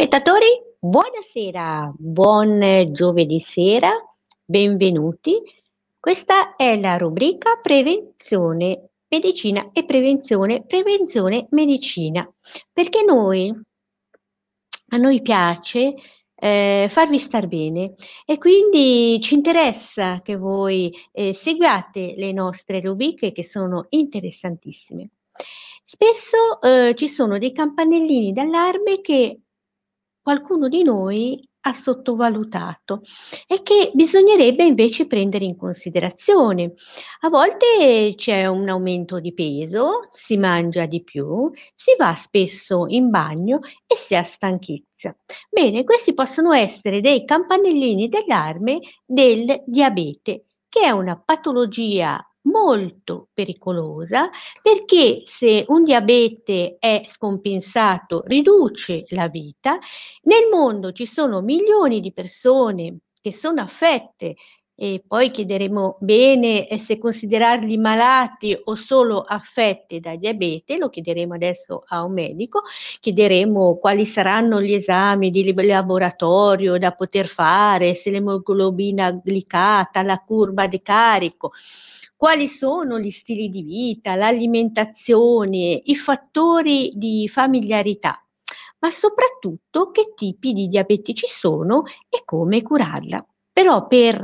Spettatori, buonasera, buon giovedì sera, benvenuti. Questa è la rubrica Prevenzione, Medicina e Prevenzione, Prevenzione, Medicina, perché a noi piace farvi star bene e quindi ci interessa che voi seguiate le nostre rubriche che sono interessantissime. Spesso ci sono dei campanellini d'allarme che qualcuno di noi ha sottovalutato e che bisognerebbe invece prendere in considerazione. A volte c'è un aumento di peso, si mangia di più, si va spesso in bagno e si ha stanchezza. Bene, questi possono essere dei campanellini d'allarme del diabete, che è una patologia molto pericolosa perché se un diabete è scompensato riduce la vita. Nel mondo ci sono milioni di persone che sono affette e poi chiederemo bene se considerarli malati o solo affette da diabete, lo chiederemo adesso a un medico, chiederemo quali saranno gli esami di laboratorio da poter fare, se l'emoglobina glicata, la curva di carico, quali sono gli stili di vita, l'alimentazione, i fattori di familiarità, ma soprattutto che tipi di diabete ci sono e come curarla. Però per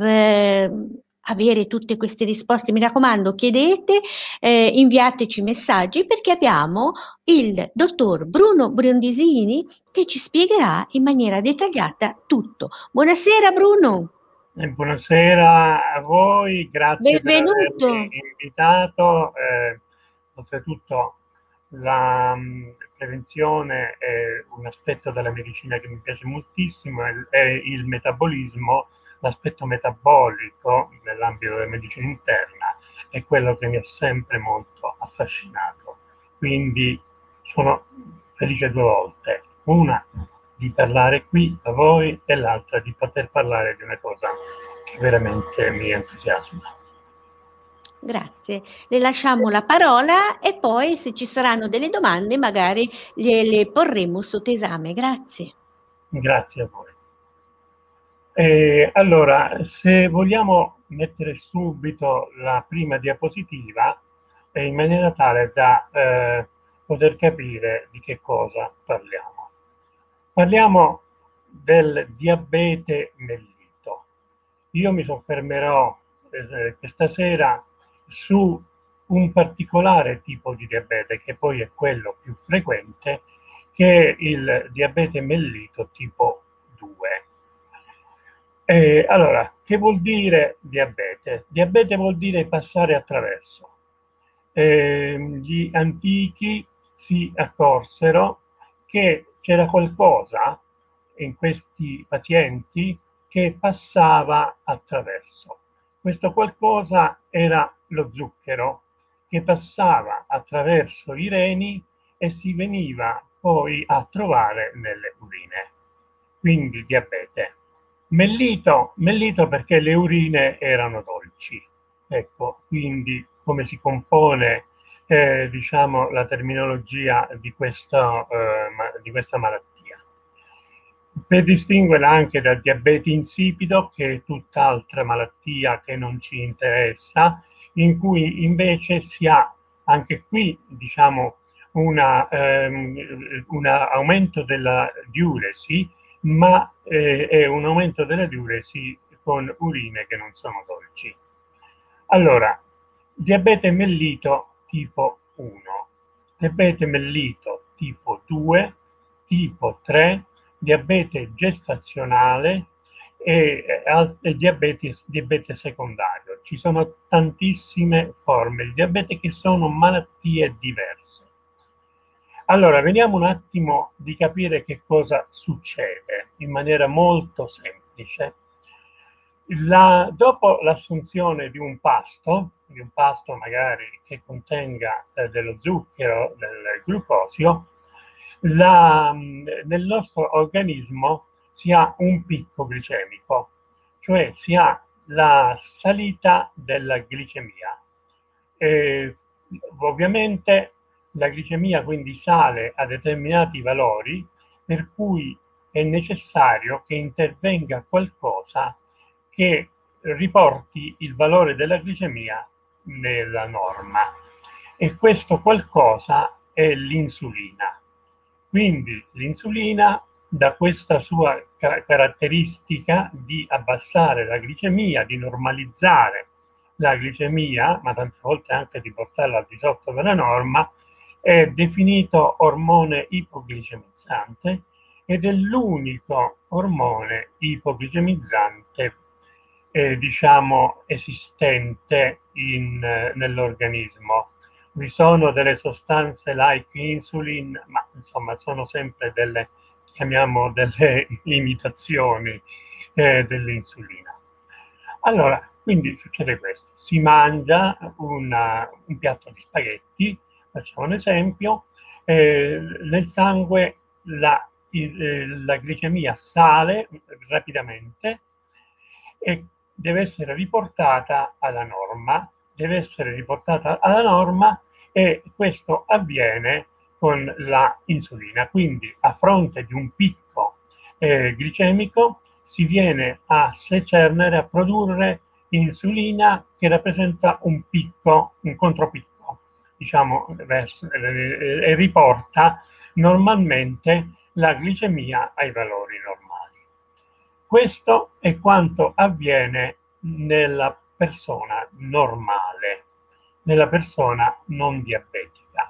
avere tutte queste risposte, mi raccomando, chiedete, inviateci messaggi perché abbiamo il dottor Bruno Brondisini che ci spiegherà in maniera dettagliata tutto. Buonasera Bruno, Buonasera a voi, grazie per benvenuto. avermi invitato. Oltretutto la prevenzione è un aspetto della medicina che mi piace moltissimo, è il metabolismo, l'aspetto metabolico nell'ambito della medicina interna è quello che mi ha sempre molto affascinato. Quindi sono felice due volte. Una di parlare qui a voi e l'altra di poter parlare di una cosa che veramente mi entusiasma. Grazie. Le lasciamo la parola e poi se ci saranno delle domande magari gliele porremo sotto esame. Grazie. Grazie a voi. Allora, se vogliamo mettere subito la prima diapositiva, in maniera tale da poter capire di che cosa parliamo. Parliamo del diabete mellito. Io mi soffermerò questa sera su un particolare tipo di diabete, che poi è quello più frequente, che è il diabete mellito tipo 2. Allora, che vuol dire diabete? Diabete vuol dire passare attraverso. Gli antichi si accorsero che c'era qualcosa in questi pazienti che passava attraverso. Questo qualcosa era lo zucchero che passava attraverso i reni e si veniva poi a trovare nelle urine. Quindi diabete. Mellito perché le urine erano dolci. Ecco, quindi come si compone diciamo, la terminologia di questa malattia. Per distinguerla anche dal diabete insipido, che è tutt'altra malattia che non ci interessa, in cui invece si ha anche qui, diciamo, un aumento della diuresi, ma è un aumento della diuresi con urine che non sono dolci. Allora, diabete mellito tipo 1, diabete mellito tipo 2, tipo 3, diabete gestazionale e diabete secondario. Ci sono tantissime forme di diabete che sono malattie diverse. Allora, vediamo un attimo di capire che cosa succede in maniera molto semplice. Dopo l'assunzione di un pasto magari che contenga dello zucchero, del glucosio, nel nostro organismo si ha un picco glicemico, cioè si ha la salita della glicemia. E, ovviamente la glicemia quindi sale a determinati valori, per cui è necessario che intervenga qualcosa che riporti il valore della glicemia nella norma, e questo qualcosa è l'insulina. Quindi l'insulina, da questa sua caratteristica di abbassare la glicemia, di normalizzare la glicemia, ma tante volte anche di portarla al di sotto della norma, è definito ormone ipoglicemizzante ed è l'unico ormone ipoglicemizzante diciamo esistente nell'organismo. Vi sono delle sostanze like insulin, ma insomma sono sempre delle, chiamiamo delle imitazioni dell'insulina. Allora, quindi succede questo: si mangia un piatto di spaghetti, facciamo un esempio, nel sangue la glicemia sale rapidamente e deve essere riportata alla norma, deve essere riportata alla norma e questo avviene con la insulina. Quindi a fronte di un picco glicemico si viene a secernere, a produrre insulina che rappresenta un picco, un contropicco, diciamo, e riporta normalmente la glicemia ai valori normali. Questo è quanto avviene nella persona normale, nella persona non diabetica.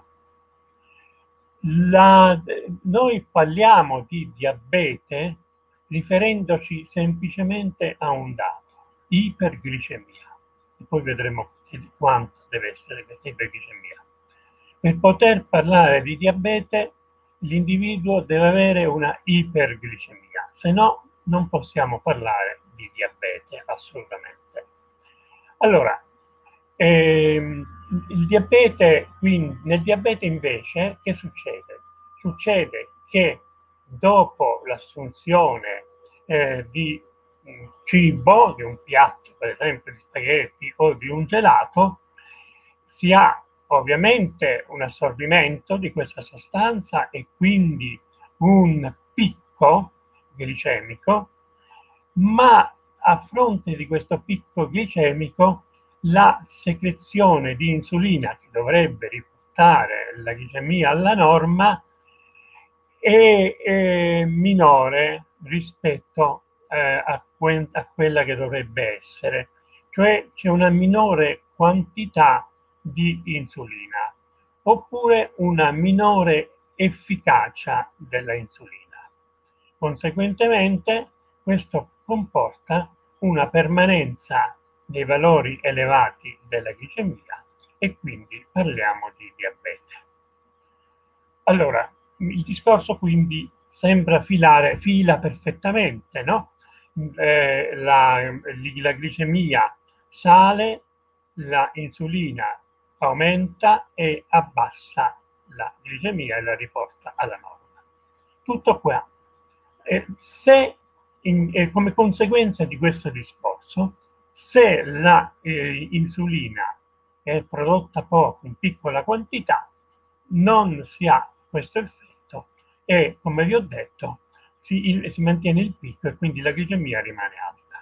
Noi parliamo di diabete riferendoci semplicemente a un dato: iperglicemia, e poi vedremo quanto deve essere questa iperglicemia. Per poter parlare di diabete, l'individuo deve avere una iperglicemia, se no non possiamo parlare di diabete assolutamente. Allora, il diabete, quindi, nel diabete invece che succede? Succede che dopo l'assunzione di cibo, di un piatto per esempio di spaghetti o di un gelato, si ha ovviamente un assorbimento di questa sostanza e quindi un picco glicemico, ma a fronte di questo picco glicemico la secrezione di insulina, che dovrebbe riportare la glicemia alla norma, è minore rispetto a quella che dovrebbe essere, cioè c'è una minore quantità di insulina oppure una minore efficacia della insulina. Conseguentemente questo comporta una permanenza dei valori elevati della glicemia e quindi parliamo di diabete. Allora, il discorso quindi sembra fila perfettamente, no? La glicemia sale, la insulina aumenta e abbassa la glicemia e la riporta alla norma. Tutto qua. Come conseguenza di questo discorso, se la insulina è prodotta poco, in piccola quantità, non si ha questo effetto e, come vi ho detto, si mantiene il picco e quindi la glicemia rimane alta.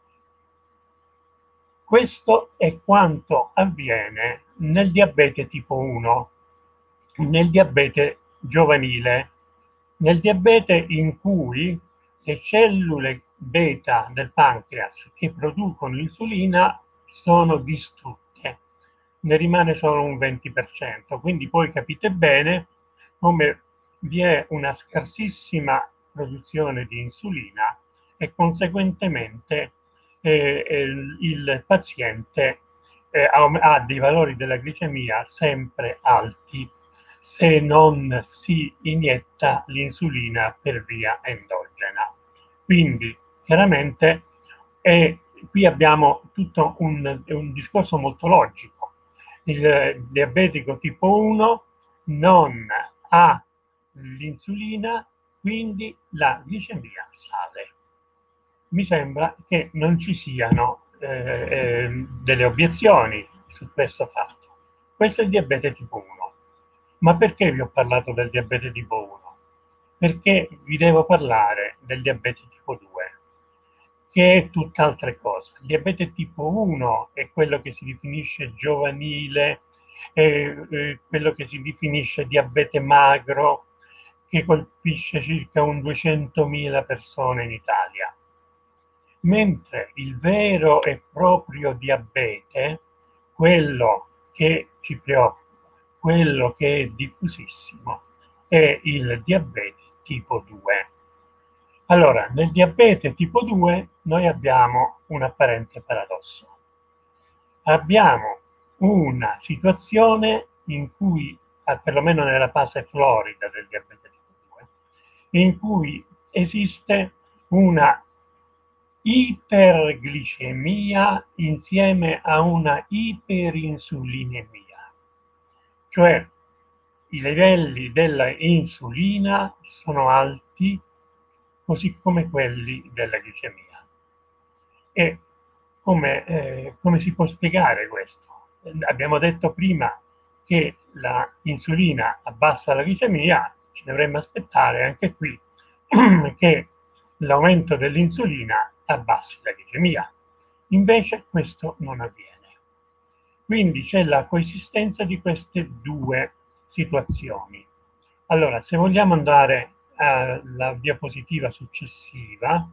Questo è quanto avviene nel diabete tipo 1, nel diabete giovanile, nel diabete in cui le cellule beta del pancreas che producono insulina sono distrutte, ne rimane solo un 20%, quindi poi capite bene come vi è una scarsissima produzione di insulina e conseguentemente il paziente ha dei valori della glicemia sempre alti se non si inietta l'insulina per via endogena. Quindi chiaramente qui abbiamo tutto un discorso molto logico. Il diabetico tipo 1 non ha l'insulina, quindi la glicemia sale. Mi sembra che non ci siano delle obiezioni su questo fatto. Questo è il diabete tipo 1. Ma perché vi ho parlato del diabete tipo 1? perché vi devo parlare del diabete tipo 2, che è tutt'altra cosa. Il diabete tipo 1 è quello che si definisce giovanile, è quello che si definisce diabete magro, che colpisce circa un 200.000 persone in Italia. Mentre il vero e proprio diabete, quello che ci preoccupa, quello che è diffusissimo, è il diabete tipo 2. Allora, nel diabete tipo 2 noi abbiamo un apparente paradosso. Abbiamo una situazione in cui, perlomeno nella fase florida del diabete tipo 2, in cui esiste una iperglicemia insieme a una iperinsulinemia, cioè i livelli della insulina sono alti così come quelli della glicemia. E come si può spiegare questo? Abbiamo detto prima che la insulina abbassa la glicemia, ci dovremmo aspettare anche qui che l'aumento dell'insulina abbassi la glicemia. Invece questo non avviene. Quindi c'è la coesistenza di queste due situazioni. Allora, se vogliamo andare alla diapositiva successiva,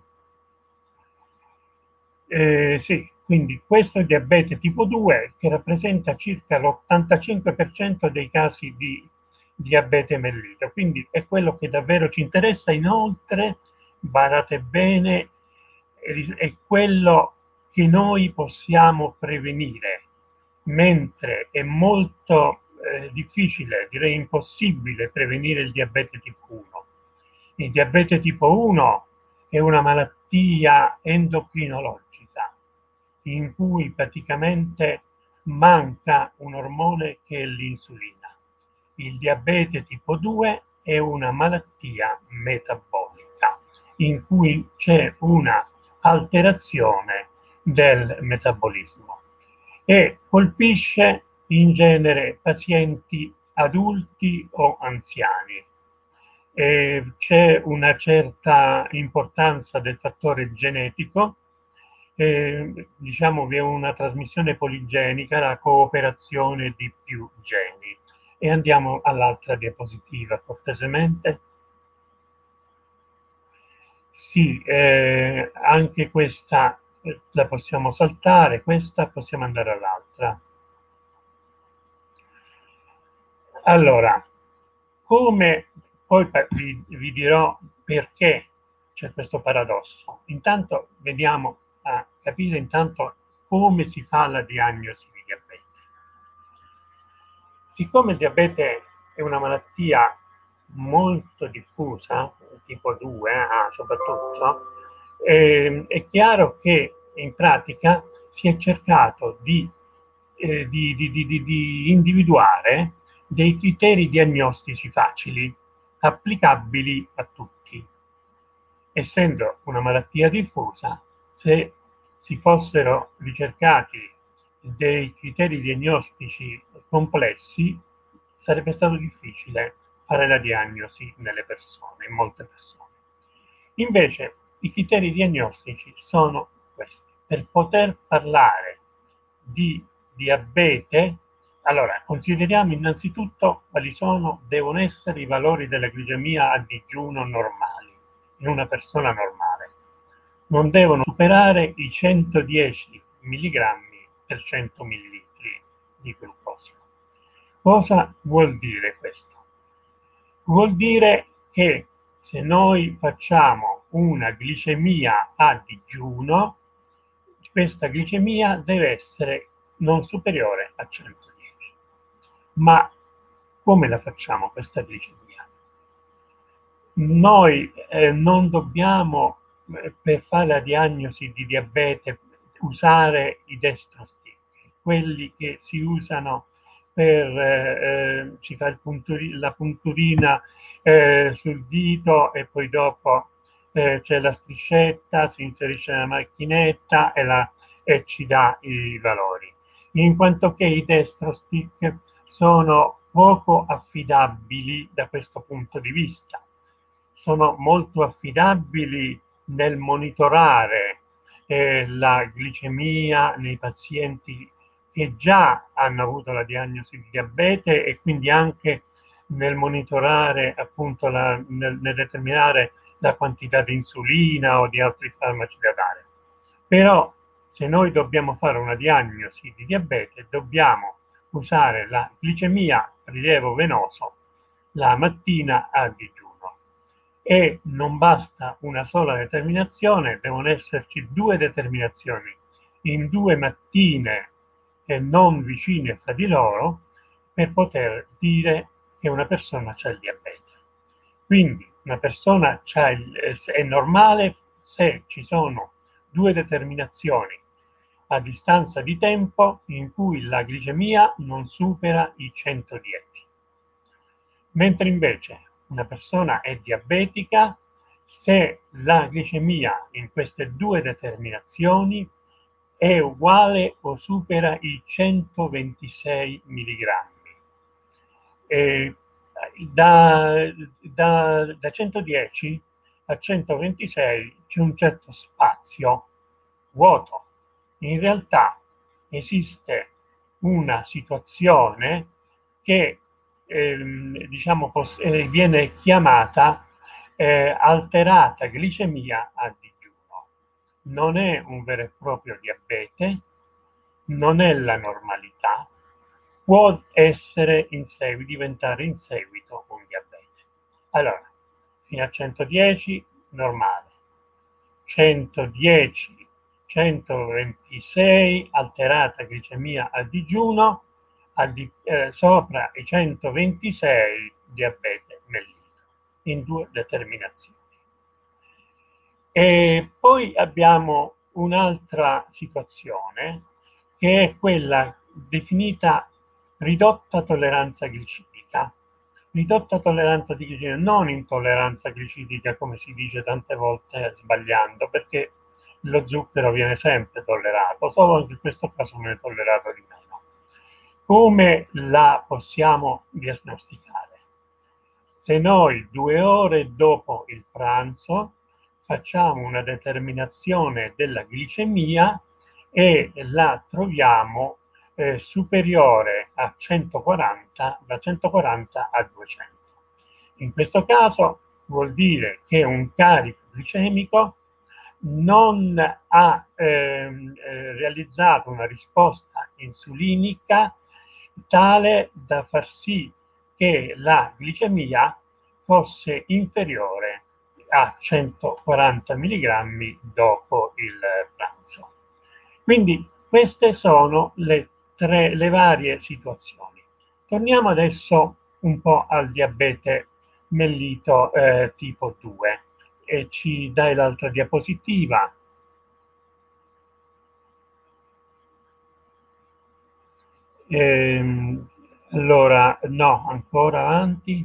sì, quindi questo è diabete tipo 2 che rappresenta circa l'85% dei casi di diabete mellito, quindi è quello che davvero ci interessa. Inoltre, badate bene, è quello che noi possiamo prevenire, mentre è molto difficile, direi impossibile, prevenire il diabete tipo 1. Il diabete tipo 1 è una malattia endocrinologica in cui praticamente manca un ormone che è l'insulina. Il diabete tipo 2 è una malattia metabolica in cui c'è una alterazione del metabolismo e colpisce in genere pazienti adulti o anziani. C'è una certa importanza del fattore genetico, diciamo vi è una trasmissione poligenica, la cooperazione di più geni. E andiamo all'altra diapositiva, cortesemente. Sì, anche questa la possiamo saltare, questa possiamo andare all'altra. Allora, come poi vi dirò perché c'è questo paradosso. Intanto veniamo a capire intanto come si fa la diagnosi di diabete. Siccome il diabete è una malattia molto diffusa, tipo 2 soprattutto, è chiaro che in pratica si è cercato di individuare dei criteri diagnostici facili, applicabili a tutti. Essendo una malattia diffusa, se si fossero ricercati dei criteri diagnostici complessi, sarebbe stato difficile fare la diagnosi nelle persone, in molte persone. Invece i criteri diagnostici sono questi. Per poter parlare di diabete, allora consideriamo innanzitutto quali devono essere i valori della glicemia a digiuno normali in una persona normale. Non devono superare i 110 milligrammi per 100 millilitri di glucosio. Cosa vuol dire questo? Vuol dire che se noi facciamo una glicemia a digiuno, questa glicemia deve essere non superiore a 110. Ma come la facciamo questa glicemia? Noi non dobbiamo, per fare la diagnosi di diabete, usare i dextrostick, quelli che si usano si fa la punturina sul dito e poi dopo c'è la striscetta, si inserisce nella macchinetta e ci dà i valori. In quanto che i dextrostick sono poco affidabili da questo punto di vista. sono molto affidabili nel monitorare la glicemia nei pazienti che già hanno avuto la diagnosi di diabete e quindi anche nel monitorare, appunto, nel determinare la quantità di insulina o di altri farmaci da dare. Però se noi dobbiamo fare una diagnosi di diabete, dobbiamo usare la glicemia a rilievo venoso la mattina a digiuno. E non basta una sola determinazione, devono esserci due determinazioni in due mattine e non vicine fra di loro per poter dire che una persona ha il diabete. Quindi una persona è normale se ci sono due determinazioni a distanza di tempo in cui la glicemia non supera i 110. Mentre invece una persona è diabetica se la glicemia in queste due determinazioni è uguale o supera i 126 milligrammi. E da 110 a 126 c'è un certo spazio vuoto. In realtà esiste una situazione che diciamo, viene chiamata alterata glicemia a digiuno. Non è un vero e proprio diabete, non è la normalità, può essere diventare in seguito un diabete. Allora, fino a 110 normale, 110, 126 alterata glicemia a digiuno, sopra i 126 diabete mellito, in due determinazioni. E poi abbiamo un'altra situazione che è quella definita ridotta tolleranza glicemica. Ridotta tolleranza di glicemia, non intolleranza glicemica come si dice tante volte sbagliando, perché lo zucchero viene sempre tollerato, solo che in questo caso viene tollerato di meno. Come la possiamo diagnosticare? Se noi 2 ore dopo il pranzo facciamo una determinazione della glicemia e la troviamo superiore a 140, da 140 a 200. In questo caso vuol dire che un carico glicemico non ha realizzato una risposta insulinica tale da far sì che la glicemia fosse inferiore a 140 milligrammi dopo il pranzo. Quindi queste sono le varie situazioni. Torniamo adesso un po' al diabete mellito tipo 2 e ci dai l'altra diapositiva. Allora, no, ancora avanti.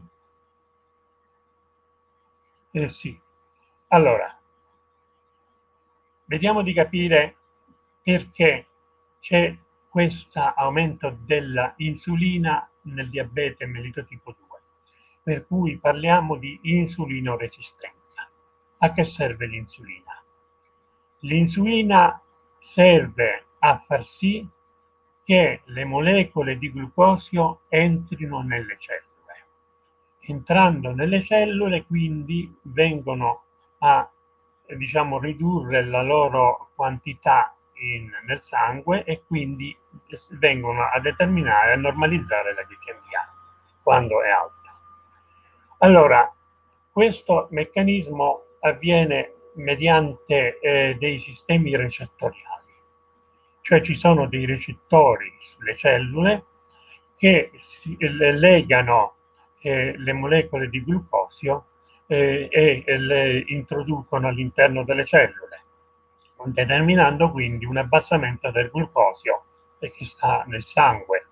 Sì. Allora, vediamo di capire perché c'è questo aumento della insulina nel diabete mellito tipo 2, per cui parliamo di insulinoresistenza. A che serve l'insulina? L'insulina serve a far sì che le molecole di glucosio entrino nelle cellule. Entrando nelle cellule, quindi, vengono a diciamo, ridurre la loro quantità nel sangue e quindi vengono a determinare, a normalizzare la glicemia quando è alta. Allora, questo meccanismo avviene mediante dei sistemi recettoriali, cioè ci sono dei recettori sulle cellule che legano le molecole di glucosio e le introducono all'interno delle cellule, determinando quindi un abbassamento del glucosio che sta nel sangue.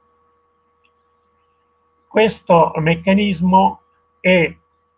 Questo meccanismo è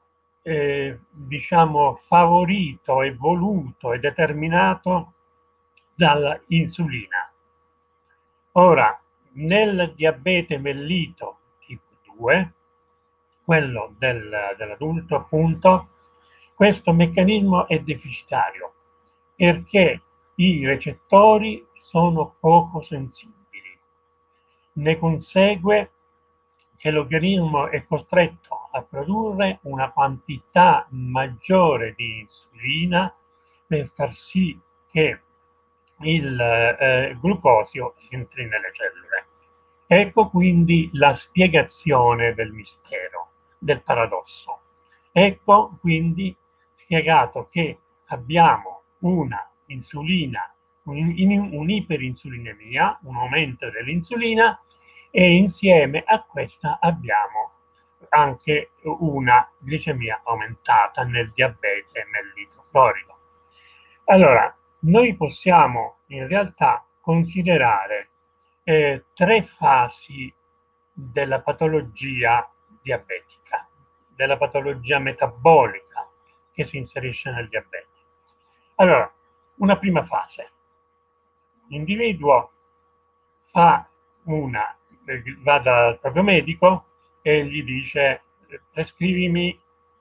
diciamo favorito e voluto e determinato dall'insulina. Ora, nel diabete mellito tipo 2, quello dell'adulto appunto, Questo meccanismo è deficitario perché i recettori sono poco sensibili. Ne consegue che l'organismo è costretto a produrre una quantità maggiore di insulina per far sì che il glucosio entri nelle cellule. Ecco quindi la spiegazione del mistero, del paradosso. Ecco quindi spiegato che abbiamo una insulina, un'iperinsulinemia, un aumento dell'insulina, e insieme a questa abbiamo anche una glicemia aumentata nel diabete e nell'idroflorido. Allora, noi possiamo in realtà considerare tre fasi della patologia diabetica, della patologia metabolica che si inserisce nel diabete. Allora, una prima fase. L'individuo fa una, va dal proprio medico e gli dice prescrivimi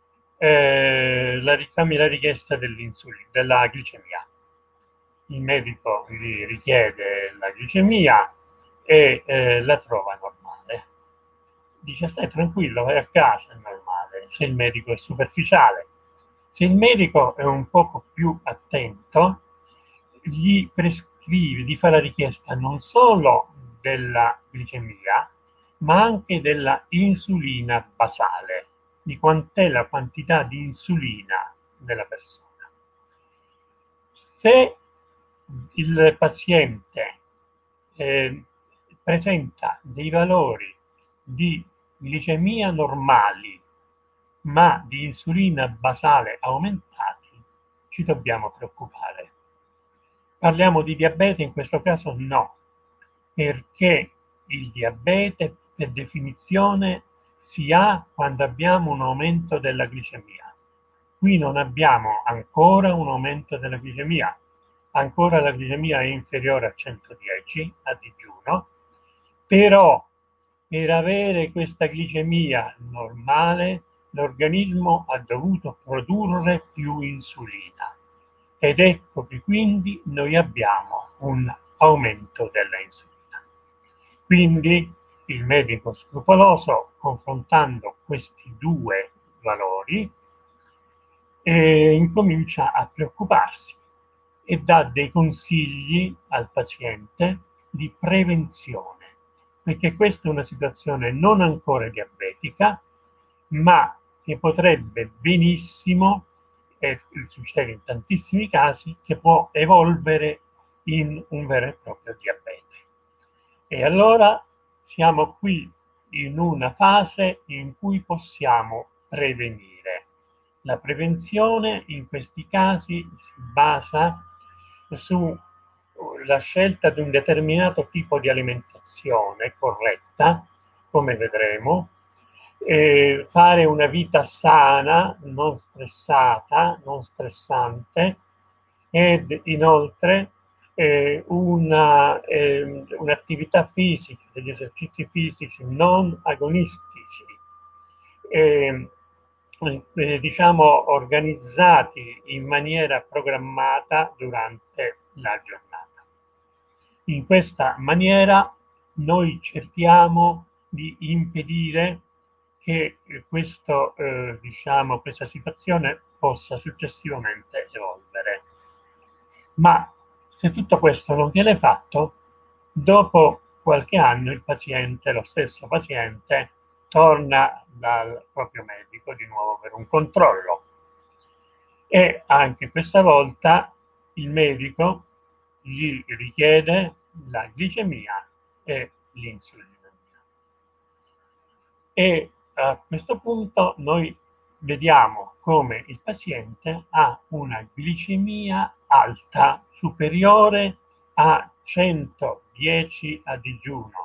fammi la richiesta dell'insulina, della glicemia. Il medico gli richiede la glicemia e la trova normale. Dice stai tranquillo, vai a casa, è normale, se il medico è superficiale. Se il medico è un poco più attento, gli prescrive, gli fa la richiesta non solo della glicemia, ma anche della insulina basale, di quant'è la quantità di insulina della persona. Se il paziente eh, presenta dei valori di glicemia normali, ma di insulina basale aumentati, ci dobbiamo preoccupare. Parliamo di diabete in questo caso? No, perché il diabete per definizione si ha quando abbiamo un aumento della glicemia. Qui non abbiamo ancora un aumento della glicemia, ancora la glicemia è inferiore a 110 a digiuno, però per avere questa glicemia normale l'organismo ha dovuto produrre più insulina ed ecco che quindi noi abbiamo un aumento della insulina. Quindi il medico scrupoloso, confrontando questi due valori, incomincia a preoccuparsi e dà dei consigli al paziente di prevenzione, perché questa è una situazione non ancora diabetica, ma che potrebbe benissimo, e succede in tantissimi casi, che può evolvere in un vero e proprio diabete. E allora siamo qui in una fase in cui possiamo prevenire. La prevenzione in questi casi si basa sulla scelta di un determinato tipo di alimentazione corretta, come vedremo, fare una vita sana, non stressata, non stressante, ed inoltre un'attività fisica, degli esercizi fisici non agonistici, eh, diciamo organizzati in maniera programmata durante la giornata. In questa maniera noi cerchiamo di impedire che questa situazione possa successivamente evolvere. Ma se tutto questo non viene fatto, dopo qualche anno il paziente, lo stesso paziente, torna dal proprio medico di nuovo per un controllo e anche questa volta il medico gli richiede la glicemia e l'insulina. E a questo punto noi vediamo come il paziente ha una glicemia alta, superiore a 110 a digiuno,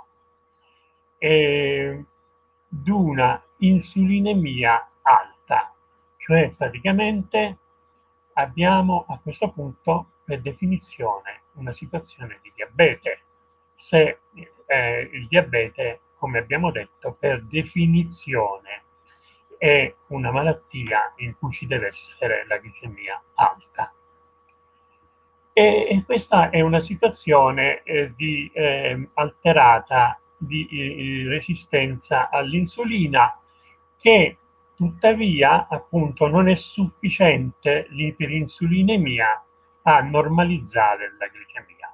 e una insulinemia alta, cioè praticamente abbiamo a questo punto per definizione una situazione di diabete. Se il diabete, come abbiamo detto, per definizione è una malattia in cui ci deve essere la glicemia alta. E questa è una situazione di alterata di resistenza all'insulina, che tuttavia appunto non è sufficiente l'iperinsulinemia a normalizzare la glicemia.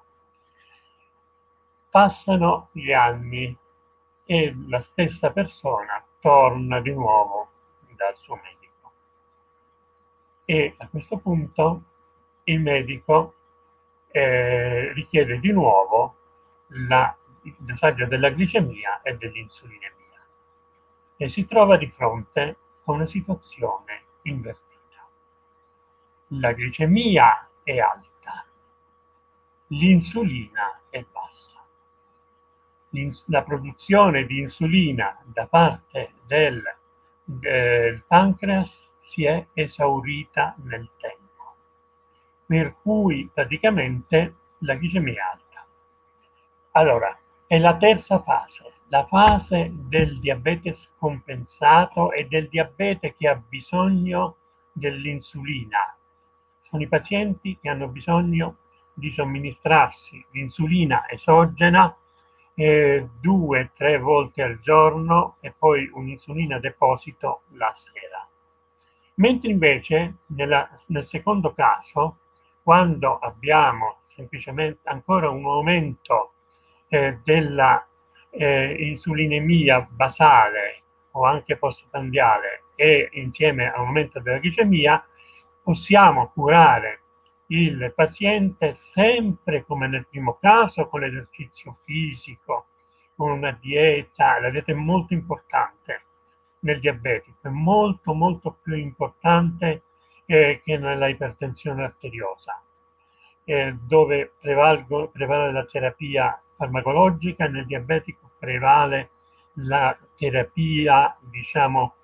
Passano gli anni e la stessa persona torna di nuovo dal suo medico, e a questo punto il medico richiede di nuovo il dosaggio della glicemia e dell'insulinemia, e si trova di fronte a una situazione invertita. La glicemia è alta, l'insulina è bassa. La produzione di insulina da parte del pancreas si è esaurita nel tempo, per cui praticamente la glicemia è alta. Allora, è la terza fase, la fase del diabete scompensato e del diabete che ha bisogno dell'insulina. Sono i pazienti che hanno bisogno di somministrarsi l'insulina esogena 2-3 volte al giorno e poi un'insulina a deposito la sera. Mentre invece nel secondo caso, quando abbiamo semplicemente ancora un aumento della insulinemia basale o anche postprandiale e insieme a un aumento della glicemia, possiamo curare il paziente sempre come nel primo caso, con l'esercizio fisico, con una dieta. La dieta è molto importante nel diabetico, è molto molto più importante che nella ipertensione arteriosa, dove prevale la terapia farmacologica, nel diabetico prevale la terapia, diciamo,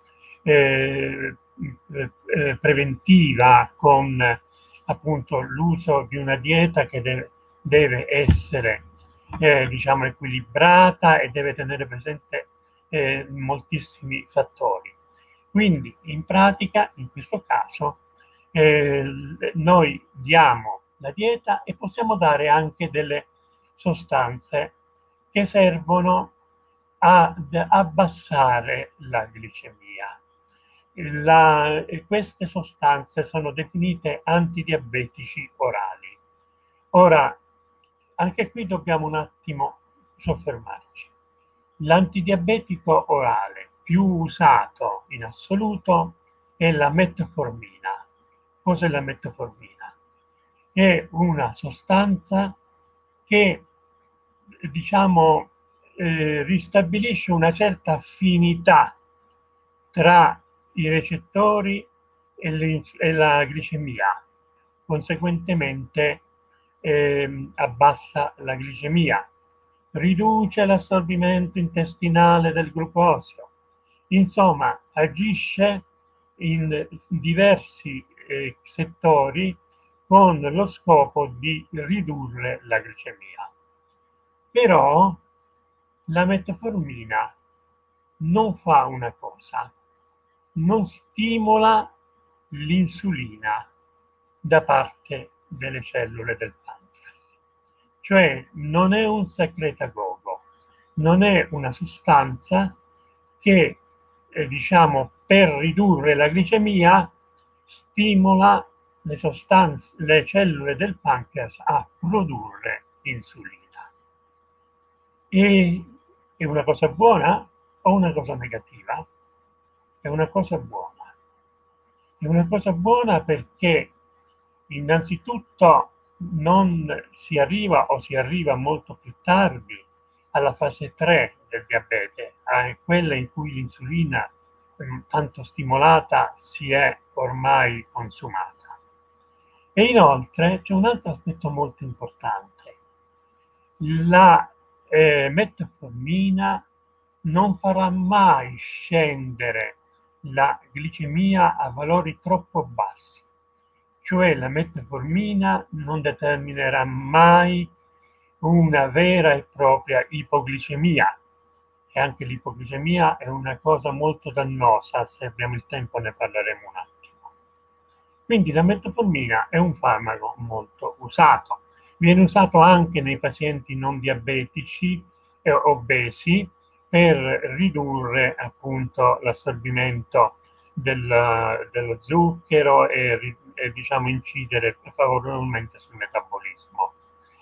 preventiva, con appunto l'uso di una dieta che deve essere diciamo equilibrata e deve tenere presente moltissimi fattori. Quindi in pratica, in questo caso, noi diamo la dieta e possiamo dare anche delle sostanze che servono ad abbassare la glicemia. Queste sostanze sono definite antidiabetici orali. Ora, anche qui dobbiamo un attimo soffermarci. L'antidiabetico orale più usato in assoluto è la metformina. Cos'è la metformina? È una sostanza che, diciamo, ristabilisce una certa affinità tra i recettori e la glicemia, conseguentemente abbassa la glicemia, riduce l'assorbimento intestinale del glucosio, insomma agisce in diversi settori con lo scopo di ridurre la glicemia. Però la metformina non fa una cosa: non stimola l'insulina da parte delle cellule del pancreas. Cioè non è un secretagogo, non è una sostanza che, diciamo, per ridurre la glicemia stimola le cellule del pancreas a produrre insulina. E è una cosa buona o una cosa negativa? È una cosa buona. È una cosa buona perché innanzitutto non si arriva, o si arriva molto più tardi, alla fase 3 del diabete, quella in cui l'insulina tanto stimolata si è ormai consumata. E inoltre c'è un altro aspetto molto importante: la metformina non farà mai scendere la glicemia a valori troppo bassi, cioè la metformina non determinerà mai una vera e propria ipoglicemia, e anche l'ipoglicemia è una cosa molto dannosa, se abbiamo il tempo ne parleremo un attimo. Quindi la metformina è un farmaco molto usato, viene usato anche nei pazienti non diabetici e obesi per ridurre appunto l'assorbimento dello zucchero e diciamo incidere favorevolmente sul metabolismo.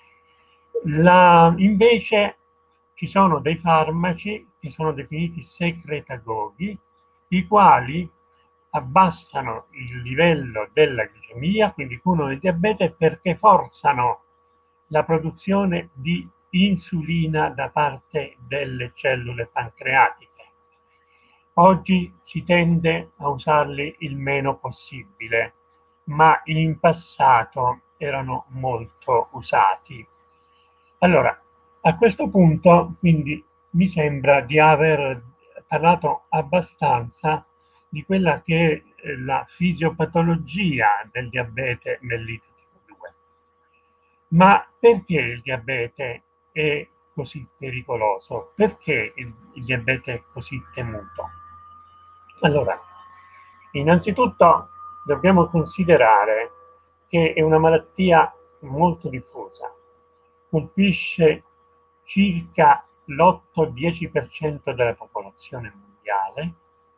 Invece ci sono dei farmaci che sono definiti secretagoghi, i quali abbassano il livello della glicemia, quindi curano il diabete perché forzano la produzione di insulina da parte delle cellule pancreatiche. Oggi si tende a usarli il meno possibile, ma in passato erano molto usati. Allora, a questo punto, quindi, mi sembra di aver parlato abbastanza di quella che è la fisiopatologia del diabete mellito tipo 2. Ma perché il diabete è così pericoloso? Perché il diabete è così temuto? Allora, innanzitutto dobbiamo considerare che è una malattia molto diffusa, colpisce circa l'8-10% della popolazione mondiale,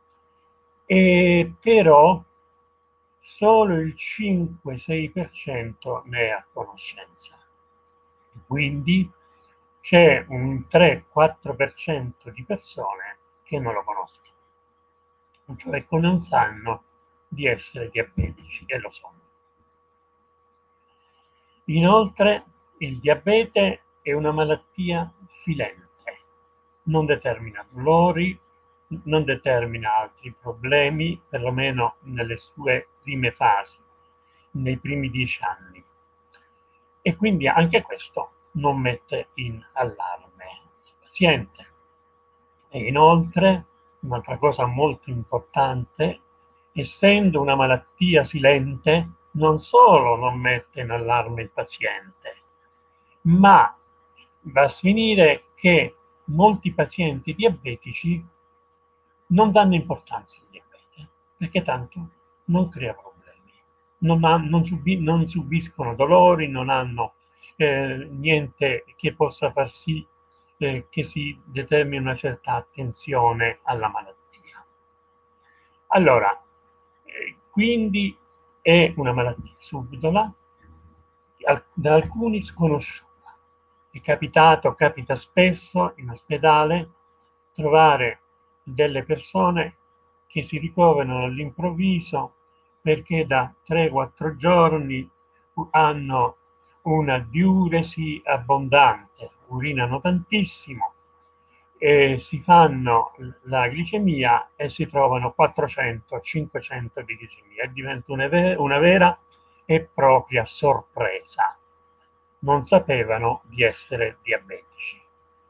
e però solo il 5-6% ne è a conoscenza. Quindi c'è un 3-4% di persone che non lo conoscono, cioè che non sanno di essere diabetici e lo sono. Inoltre il diabete è una malattia silente, non determina dolori, non determina altri problemi, perlomeno nelle sue prime fasi, nei primi 10 anni. E quindi anche questo non mette in allarme il paziente. E inoltre, un'altra cosa molto importante, essendo una malattia silente, non solo non mette in allarme il paziente, ma va a finire che molti pazienti diabetici non danno importanza al diabete, perché tanto non crea problemi, non subiscono dolori, non hanno niente che possa far sì che si determini una certa attenzione alla malattia. Allora, quindi è una malattia subdola, da alcuni sconosciuta. È capitato, capita spesso in ospedale, trovare delle persone che si ricoverano all'improvviso perché da 3-4 giorni hanno una diuresi abbondante, urinano tantissimo, si fanno la glicemia e si trovano 400-500 di glicemia e diventa una vera e propria sorpresa. Non sapevano di essere diabetici.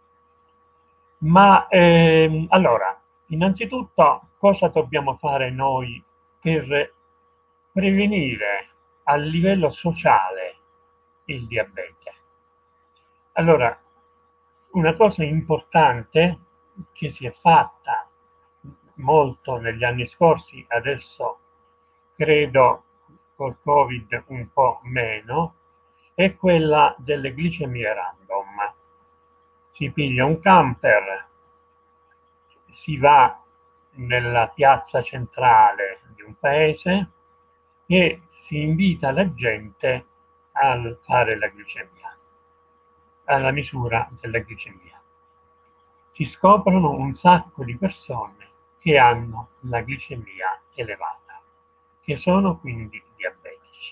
Ma allora, innanzitutto, cosa dobbiamo fare noi per prevenire a livello sociale il diabete? Allora, una cosa importante che si è fatta molto negli anni scorsi, adesso credo col Covid un po' meno, è quella delle glicemie random. Si piglia un camper, si va nella piazza centrale di un paese e si invita la gente a fare la glicemia, alla misura della glicemia. Si scoprono un sacco di persone che hanno la glicemia elevata, che sono quindi diabetici.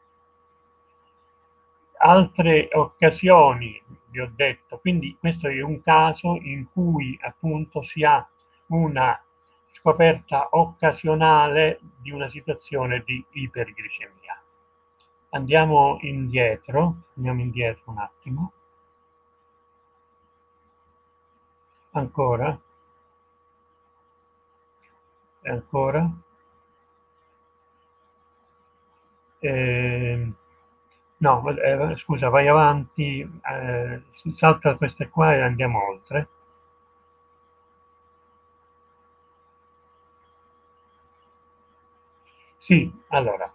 Altre occasioni, vi ho detto, quindi questo è un caso in cui appunto si ha una scoperta occasionale di una situazione di iperglicemia. Andiamo indietro un attimo, ancora, e ancora. Eh, no, scusa, vai avanti, salta queste qua e andiamo oltre. Sì, allora,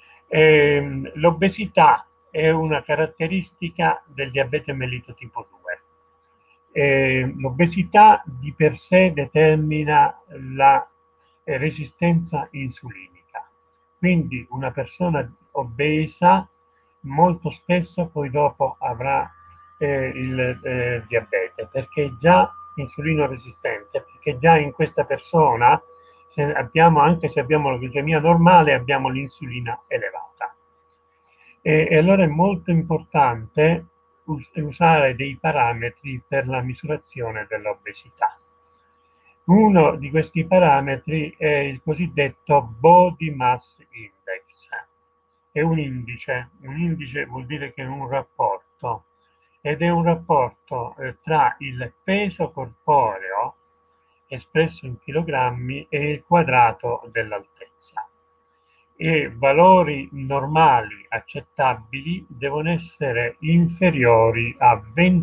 l'obesità è una caratteristica del diabete mellito tipo 2. L'obesità di per sé determina la resistenza insulinica, quindi una persona obesa molto spesso poi dopo avrà il diabete perché è già insulino resistente, perché già in questa persona se abbiamo, anche se abbiamo la glicemia normale, abbiamo l'insulina elevata. E allora è molto importante usare dei parametri per la misurazione dell'obesità. Uno di questi parametri è il cosiddetto Body Mass Index. È un indice vuol dire che è un rapporto, ed è un rapporto tra il peso corporeo espresso in chilogrammi e il quadrato dell'altezza. E valori normali accettabili devono essere inferiori a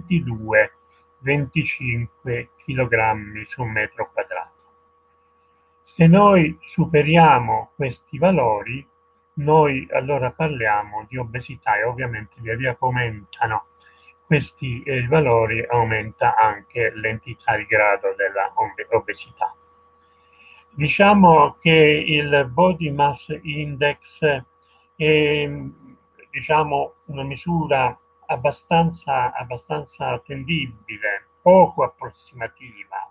22-25 kg su metro quadrato. Se noi superiamo questi valori, noi allora parliamo di obesità e ovviamente via via che aumentano questi valori aumenta anche l'entità di grado della obesità. Diciamo che il Body Mass Index è, diciamo, una misura abbastanza attendibile, poco approssimativa.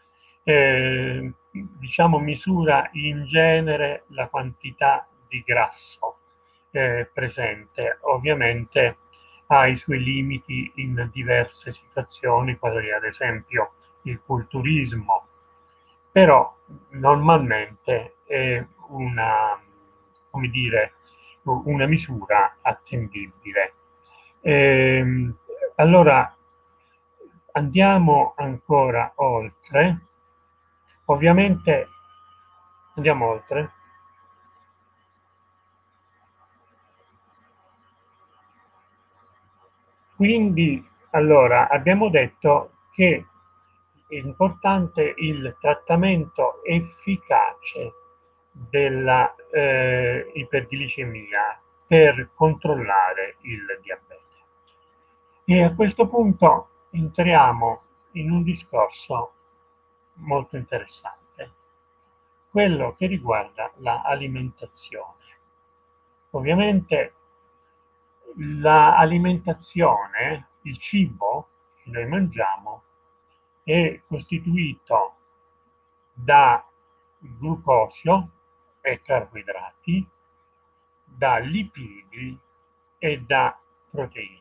Diciamo, misura in genere la quantità di grasso presente. Ovviamente ha i suoi limiti in diverse situazioni, quali ad esempio il culturismo, però normalmente è una, come dire, una misura attendibile. Ehm, allora andiamo ancora oltre, ovviamente andiamo oltre. Quindi, allora, abbiamo detto che è importante il trattamento efficace della iperglicemia per controllare il diabete. E a questo punto entriamo in un discorso molto interessante, quello che riguarda l'alimentazione. Ovviamente l'alimentazione, il cibo che noi mangiamo, è costituito da glucosio e carboidrati, da lipidi e da proteine.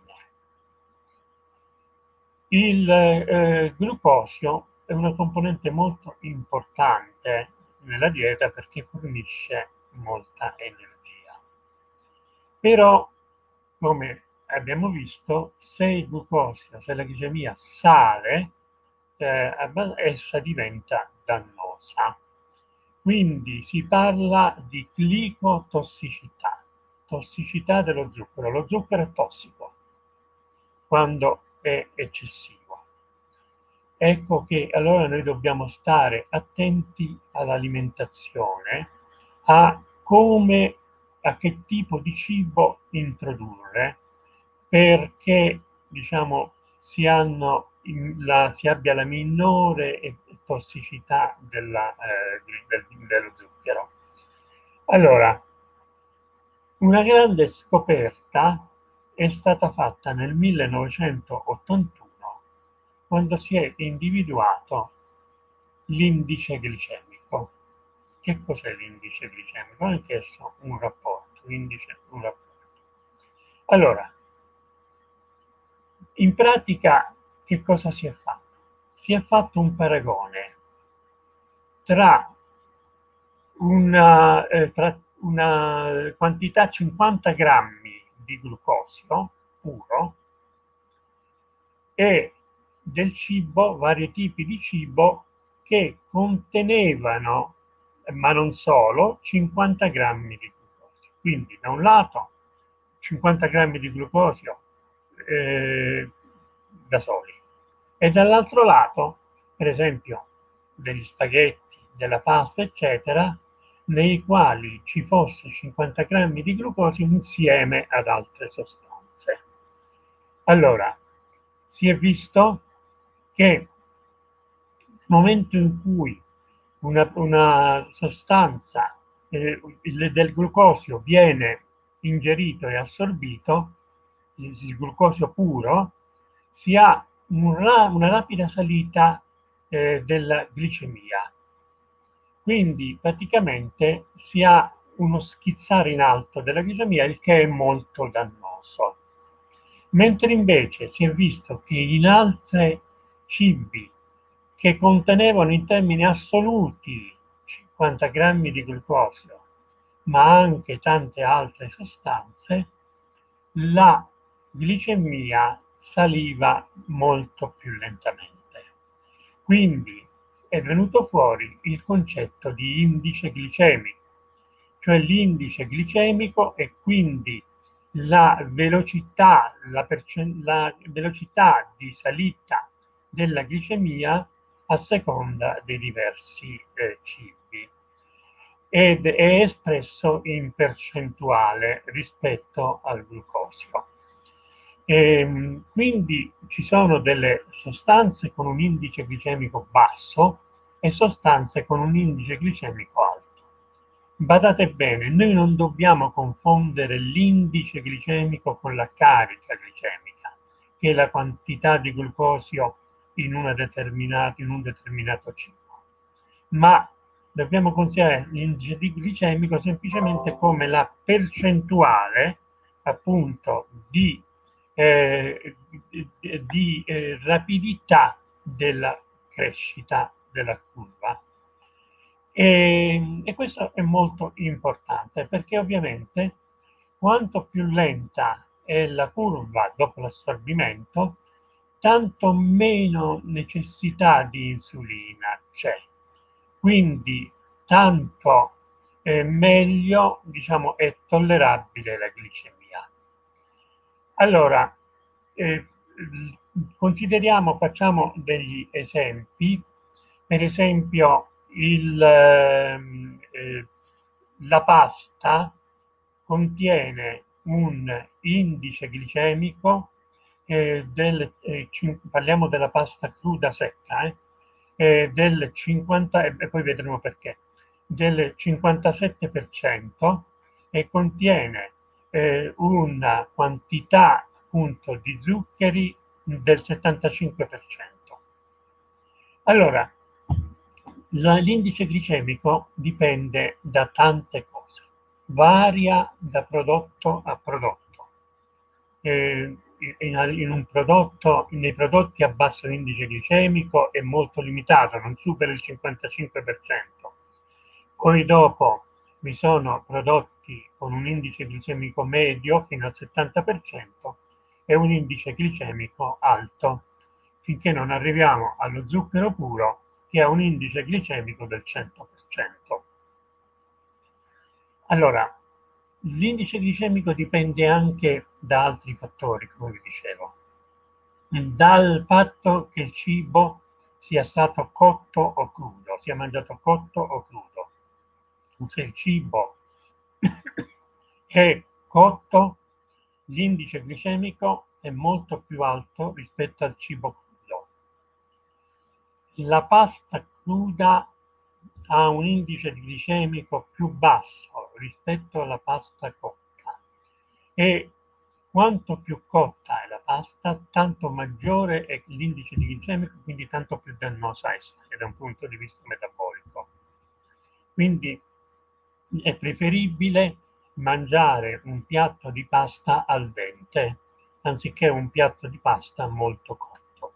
Il glucosio è una componente molto importante nella dieta perché fornisce molta energia. Però, come abbiamo visto, se il glucosio, se la glicemia sale, essa diventa dannosa. Quindi si parla di glicotossicità, tossicità dello zucchero. Lo zucchero è tossico quando è eccessivo. Ecco che allora noi dobbiamo stare attenti all'alimentazione, a come, a che tipo di cibo introdurre perché diciamo si abbia la minore tossicità dello zucchero. Allora, una grande scoperta è stata fatta nel 1981 quando si è individuato l'indice glicemico. Che cos'è l'indice glicemico? Anch'esso un rapporto, indice un rapporto. Allora, in pratica che cosa si è fatto? Si è fatto un paragone tra tra una quantità 50 grammi di glucosio puro e del cibo, vari tipi di cibo che contenevano, ma non solo, 50 grammi di glucosio. Quindi da un lato 50 grammi di glucosio eh, da soli e dall'altro lato, per esempio, degli spaghetti, della pasta, eccetera, nei quali ci fosse 50 grammi di glucosio insieme ad altre sostanze. Allora, si è visto che nel momento in cui una sostanza del glucosio viene ingerito e assorbito, il glucosio puro, si ha una rapida salita della glicemia. Quindi praticamente si ha uno schizzare in alto della glicemia, il che è molto dannoso. Mentre invece si è visto che in altri cibi che contenevano in termini assoluti 50 grammi di glucosio, ma anche tante altre sostanze, la glicemia saliva molto più lentamente. Quindi è venuto fuori il concetto di indice glicemico, cioè l'indice glicemico e quindi la velocità di salita della glicemia a seconda dei diversi cibi ed è espresso in percentuale rispetto al glucosio. Quindi ci sono delle sostanze con un indice glicemico basso e sostanze con un indice glicemico alto. Badate bene, noi non dobbiamo confondere l'indice glicemico con la carica glicemica, che è la quantità di glucosio in un determinato cibo, ma dobbiamo considerare l'indice glicemico semplicemente come la percentuale appunto di rapidità della crescita della curva. E questo è molto importante perché ovviamente quanto più lenta è la curva dopo l'assorbimento, tanto meno necessità di insulina c'è. Quindi tanto meglio, diciamo, è tollerabile la glicemia. Allora, eh, consideriamo, facciamo degli esempi, per esempio la pasta contiene un indice glicemico parliamo della pasta cruda secca, del 50, e poi vedremo perché, del 57% e contiene una quantità appunto di zuccheri del 75%. Allora, l'indice glicemico dipende da tante cose, varia da prodotto a prodotto. In un prodotto, nei prodotti a basso indice glicemico è molto limitato, non supera il 55%. Poi dopo vi sono prodotti con un indice glicemico medio fino al 70% e un indice glicemico alto, finché non arriviamo allo zucchero puro che ha un indice glicemico del 100%. Allora, l'indice glicemico dipende anche da altri fattori, come vi dicevo, dal fatto che il cibo sia stato cotto o crudo, sia mangiato cotto o crudo. Se il cibo è cotto, l'indice glicemico è molto più alto rispetto al cibo crudo. La pasta cruda ha un indice glicemico più basso rispetto alla pasta cotta e quanto più cotta è la pasta, tanto maggiore è l'indice glicemico, quindi tanto più dannosa essa è da un punto di vista metabolico. Quindi è preferibile mangiare un piatto di pasta al dente anziché un piatto di pasta molto cotto.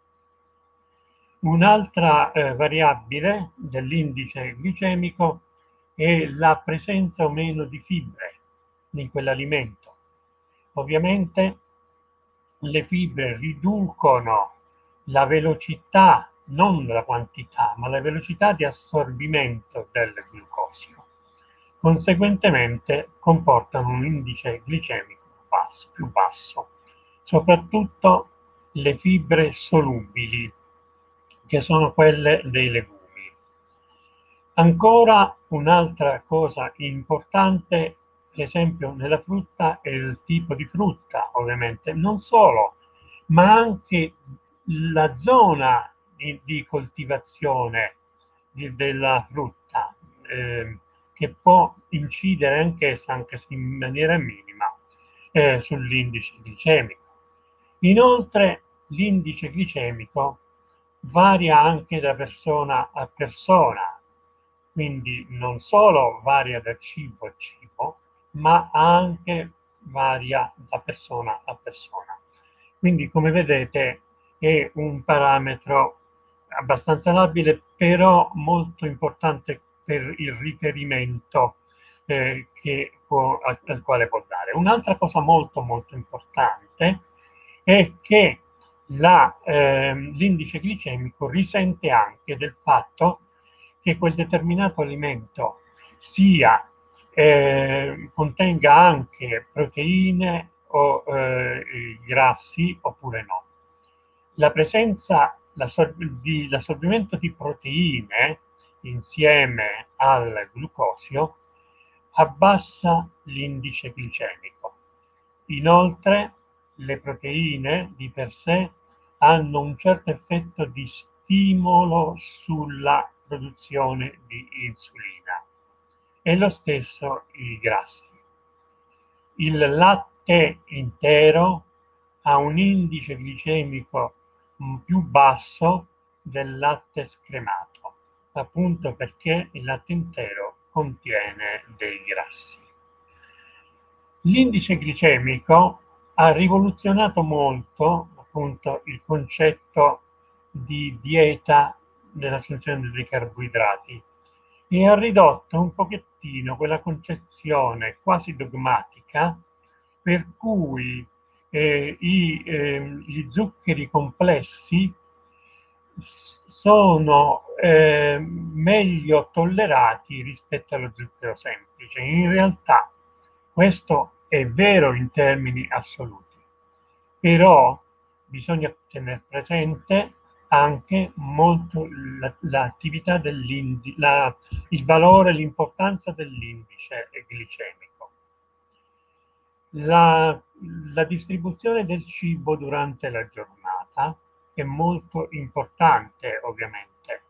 Un'altra variabile dell'indice glicemico è la presenza o meno di fibre in quell'alimento. Ovviamente le fibre riducono la velocità, non la quantità, ma la velocità di assorbimento del glucosio. Conseguentemente comportano un indice glicemico più basso, soprattutto le fibre solubili, che sono quelle dei legumi. Ancora un'altra cosa importante, per esempio nella frutta, è il tipo di frutta, ovviamente, non solo, ma anche la zona di coltivazione della frutta, che può incidere anch'essa, anche se in maniera minima, sull'indice glicemico. Inoltre, l'indice glicemico varia anche da persona a persona, quindi non solo varia da cibo a cibo, ma anche varia da persona a persona. Quindi, come vedete, è un parametro abbastanza labile, però molto importante per il riferimento al quale può dare. Un'altra cosa molto molto importante è che l'indice glicemico risente anche del fatto che quel determinato alimento contenga anche proteine o grassi oppure no. La presenza, l'assorbimento di proteine insieme al glucosio abbassa l'indice glicemico. Inoltre, le proteine di per sé hanno un certo effetto di stimolo sulla produzione di insulina e lo stesso i grassi. Il latte intero ha un indice glicemico più basso del latte scremato, appunto perché il latte intero contiene dei grassi. L'indice glicemico ha rivoluzionato molto appunto il concetto di dieta nell'assunzione dei carboidrati e ha ridotto un pochettino quella concezione quasi dogmatica per cui gli zuccheri complessi sono meglio tollerati rispetto allo zucchero semplice. In realtà questo è vero in termini assoluti, però bisogna tenere presente anche molto l'attività dell'indice, il valore, l'importanza dell'indice glicemico. La distribuzione del cibo durante la giornata è molto importante, ovviamente.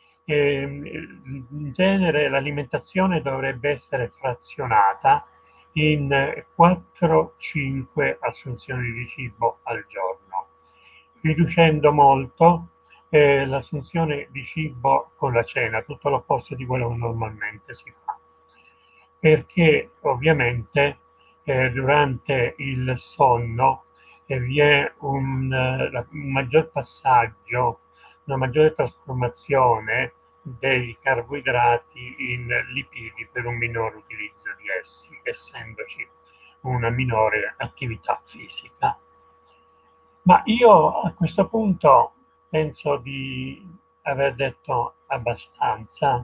In genere l'alimentazione dovrebbe essere frazionata in 4-5 assunzioni di cibo al giorno, riducendo molto l'assunzione di cibo con la cena, tutto l'opposto di quello che normalmente si fa, perché ovviamente durante il sonno vi è un maggior passaggio, una maggiore trasformazione dei carboidrati in lipidi per un minore utilizzo di essi, essendoci una minore attività fisica. Ma io a questo punto penso di aver detto abbastanza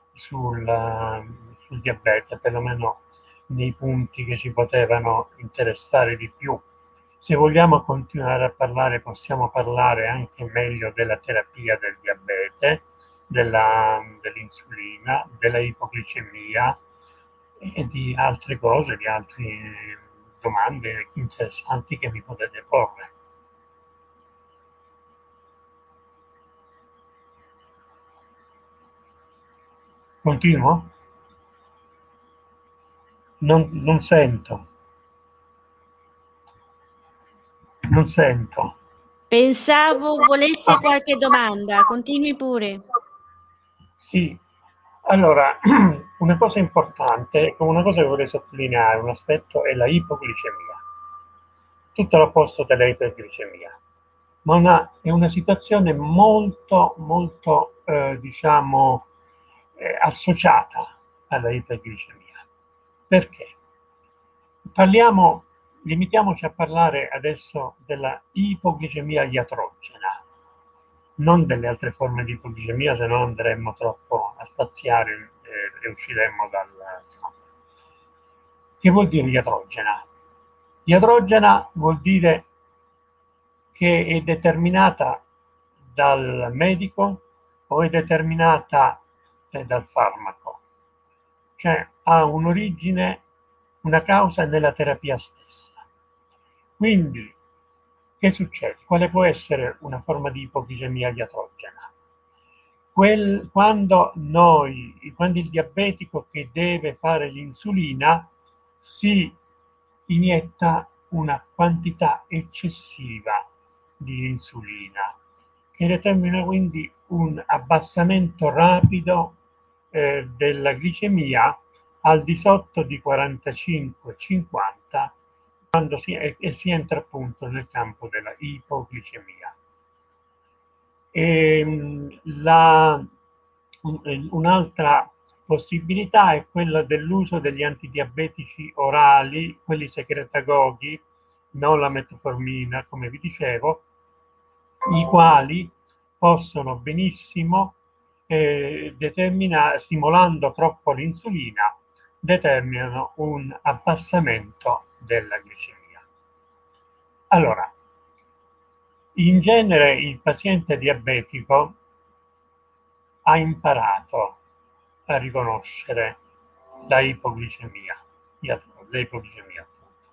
sul diabete, perlomeno nei punti che ci potevano interessare di più. Se vogliamo continuare a parlare, possiamo parlare anche meglio della terapia del diabete, dell'insulina, della ipoglicemia e di altre cose, di altre domande interessanti che mi potete porre. Continuo? Non sento. Non sento. Pensavo volesse Ah, qualche domanda, continui pure. sì. Allora, una cosa importante, una cosa che vorrei sottolineare, un aspetto è la ipoglicemia, tutto l'opposto della iperglicemia, ma è una situazione molto, molto, diciamo, associata alla iperglicemia. Perché? Parliamo, limitiamoci a parlare adesso della ipoglicemia iatrogena, non delle altre forme di ipoglicemia, se no andremmo troppo a spaziare e usciremmo dal campo. Che vuol dire iatrogena? Iatrogena vuol dire che è determinata dal medico o è determinata dal farmaco, cioè ha un'origine, una causa nella terapia stessa. Quindi, che succede? Quale può essere una forma di ipoglicemia iatrogena? Quando il diabetico che deve fare l'insulina si inietta una quantità eccessiva di insulina, che determina quindi un abbassamento rapido della glicemia al di sotto di 45-50, si entra appunto nel campo della ipoglicemia. La, Un'altra possibilità è quella dell'uso degli antidiabetici orali, quelli secretagoghi, non la metformina, come vi dicevo, i quali possono benissimo stimolando troppo l'insulina, determinano un abbassamento della glicemia. Allora, in genere il paziente diabetico ha imparato a riconoscere la ipoglicemia, l'ipoglicemia appunto.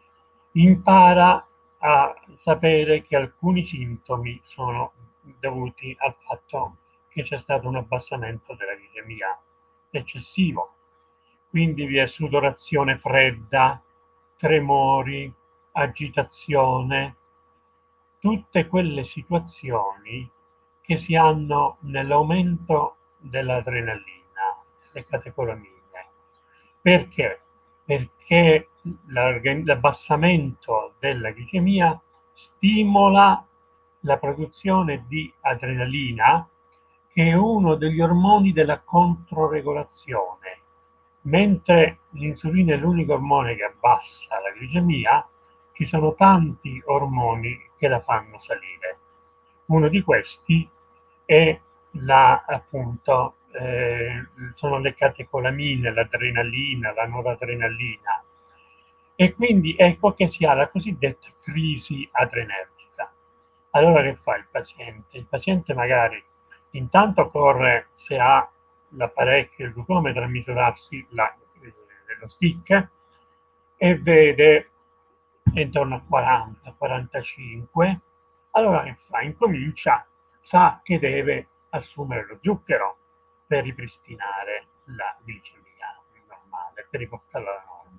Impara a sapere che alcuni sintomi sono dovuti al fatto che c'è stato un abbassamento della glicemia eccessivo. Quindi vi è sudorazione fredda, tremori, agitazione, tutte quelle situazioni che si hanno nell'aumento dell'adrenalina, delle catecolamine. Perché? Perché l'abbassamento della glicemia stimola la produzione di adrenalina, che è uno degli ormoni della controregolazione. Mentre l'insulina è l'unico ormone che abbassa la glicemia, ci sono tanti ormoni che la fanno salire. Uno di questi è appunto, sono le catecolamine, l'adrenalina, la noradrenalina. E quindi ecco che si ha la cosiddetta crisi adrenergica. Allora che fa il paziente? Il paziente magari intanto corre, se ha l'apparecchio, il glucometro, a misurarsi lo stick e vede intorno a 40, 45. Allora che fa? Incomincia, sa che deve assumere lo zucchero per ripristinare la glicemia normale, per riportarla alla norma.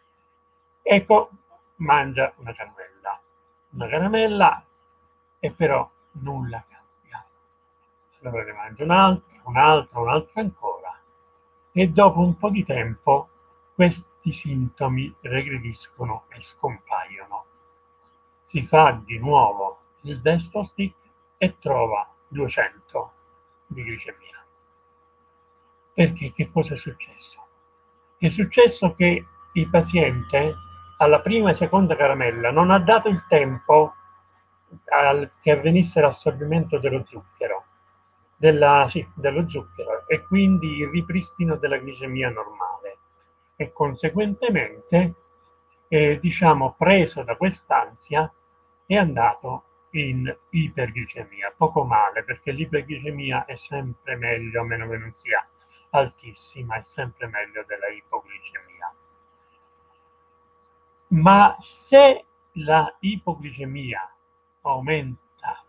Ecco, mangia una caramella e però nulla cambia. Allora ne mangia un'altra ancora e dopo un po' di tempo questi sintomi regrediscono e scompaiono. Si fa di nuovo il destro stick e trova 200 di glicemia. Perché che cosa è successo? È successo che il paziente alla prima e seconda caramella non ha dato il tempo che avvenisse l'assorbimento dello zucchero e quindi il ripristino della glicemia normale e conseguentemente, diciamo, preso da quest'ansia, è andato in iperglicemia, poco male, perché l'iperglicemia è sempre meglio, a meno che non sia altissima, è sempre meglio della ipoglicemia. Ma se la ipoglicemia aumenta,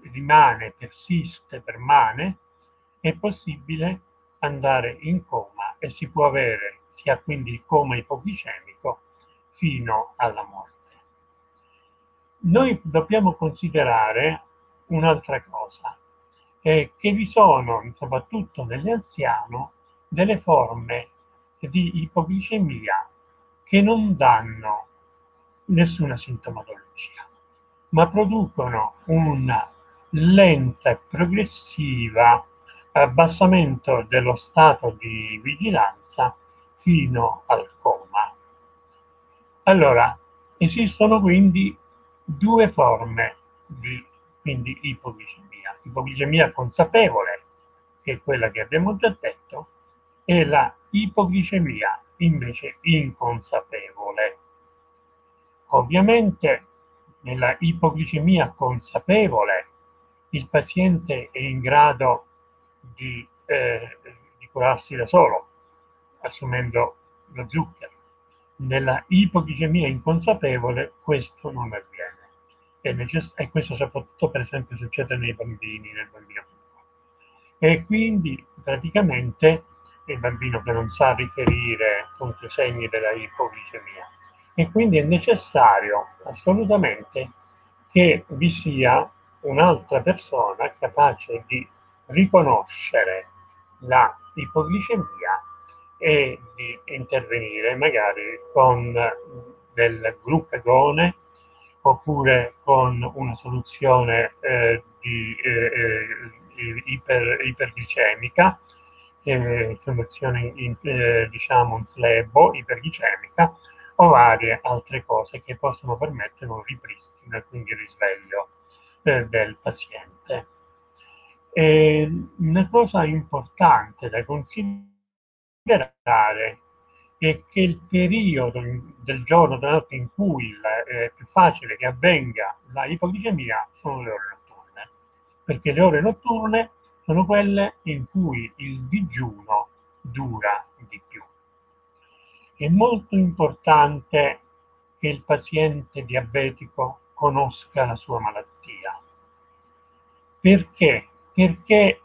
permane, è possibile andare in coma e si ha quindi il coma ipoglicemico fino alla morte. Noi dobbiamo considerare un'altra cosa, che vi sono, soprattutto nell'anziano, delle forme di ipoglicemia che non danno nessuna sintomatologia, ma producono una lenta e progressiva abbassamento dello stato di vigilanza fino al coma. Allora, esistono quindi due forme di ipoglicemia. Ipoglicemia consapevole, che è quella che abbiamo già detto, e la ipoglicemia invece inconsapevole. Ovviamente nella ipoglicemia consapevole il paziente è in grado di curarsi da solo, assumendo lo zucchero. Nella ipoglicemia inconsapevole questo non avviene. E questo soprattutto, per esempio, succede nei bambini, nel bambino piccolo. E quindi praticamente il bambino che non sa riferire contro i segni della ipoglicemia. E quindi è necessario assolutamente che vi sia un'altra persona capace di riconoscere la ipoglicemia e di intervenire magari con del glucagone oppure con una soluzione iperglicemica, soluzione diciamo un flebo iperglicemica o varie altre cose che possono permettere un ripristino e quindi risveglio del paziente. Una cosa importante da considerare è che il periodo del giorno, della notte in cui è più facile che avvenga la ipoglicemia sono le ore notturne, perché le ore notturne sono quelle in cui il digiuno dura di più. È molto importante che il paziente diabetico conosca la sua malattia. Perché? Perché